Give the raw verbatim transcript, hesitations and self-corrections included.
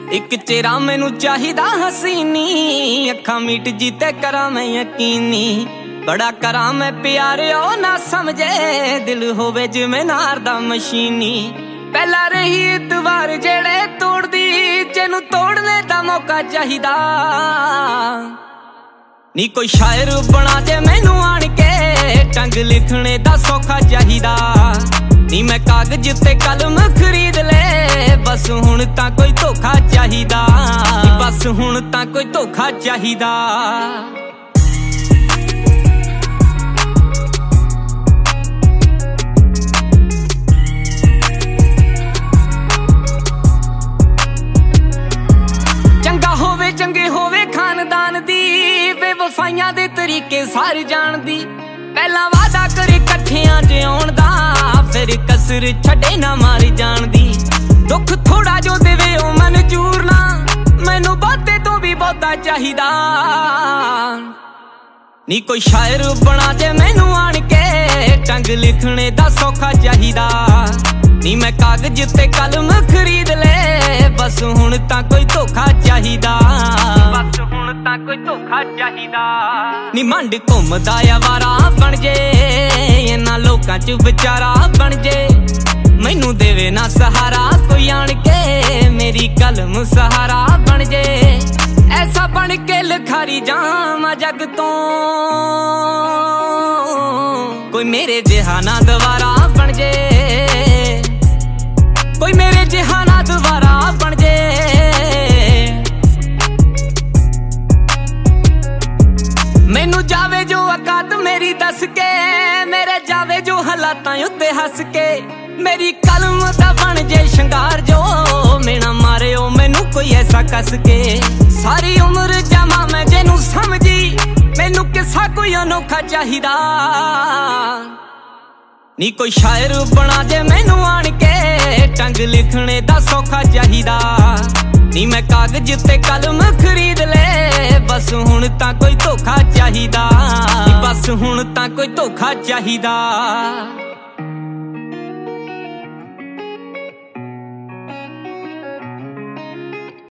एक चेहरा मैनू चाहिदा हसीनी, अखा मीट जीते करा मैं यकीनी। बड़ा करा मैं प्यार ओ ना समझे, दिल होवे जिवें नार दा मशीनी। पहला रही इतवार जेड़े तोड़ दी, जेनू तोड़ने दा मौका चाहिदा। नी कोई शायर बना दे मैनू आण के, टंग लिखने दा सौखा चाहिदा। नी मैं कागज ते कलम खरीद ले, बस हुण तां कोई धोखा चाहिदा। बस हुण तां कोई धोखा चाहिदा। चंगा होवे चंगे होवे खानदान दी, बेवफाइयां दे तरीके सारे जानदी। पहला वादा करे कट्ठियां च आउण दा, फिर कसर छड़े ना मार जानदी। दुख थोड़ा जो देवे ओ मंजूर ना, मैनू बहुते तो भी बहुता चाहिदा। नी कोई शायर बना दे मैनू आण के, टंग लिखने दा सौखा चाहिदा। नी मैं कागज ते कलम खरीद ले, बस हुण तां कोई धोखा चाहिदा। बस हुण तां कोई धोखा चाहिदा। नी मंड घुमदा आवारा बन जे, इन्हां लोकां च विचारा बन जे। मैनू देवे ना सहारा कोई आण के, मेरी कलम सहारा बन जे। ऐसा बन के लिखारी जावां जग तो, कोई मेरे जिहा ना दोबारा बन जे। कोई मेरे जिहा ना दोबारा बन जे। मैनू जावे जो औकात मेरी दस के, मेरे जावे जो हालातां उत्ते हस के। मेरी कलम दा बन जे शंगार जो, मेना मारे ओ मैनू कोई ऐसा कस के। सारी उम्र जावां मैं जेनू समझी, मैनू किसा कोई अनोखा चाहिदा। नी कोई शायर बना दे मैनू आण के, टंग लिखने दा सौखा चाहिदा। नी मैं कागज ते कलम खरीद ले, बस हुण तां कोई धोखा चाहिदा। बस हुण तां कोई धोखा चाहिदा।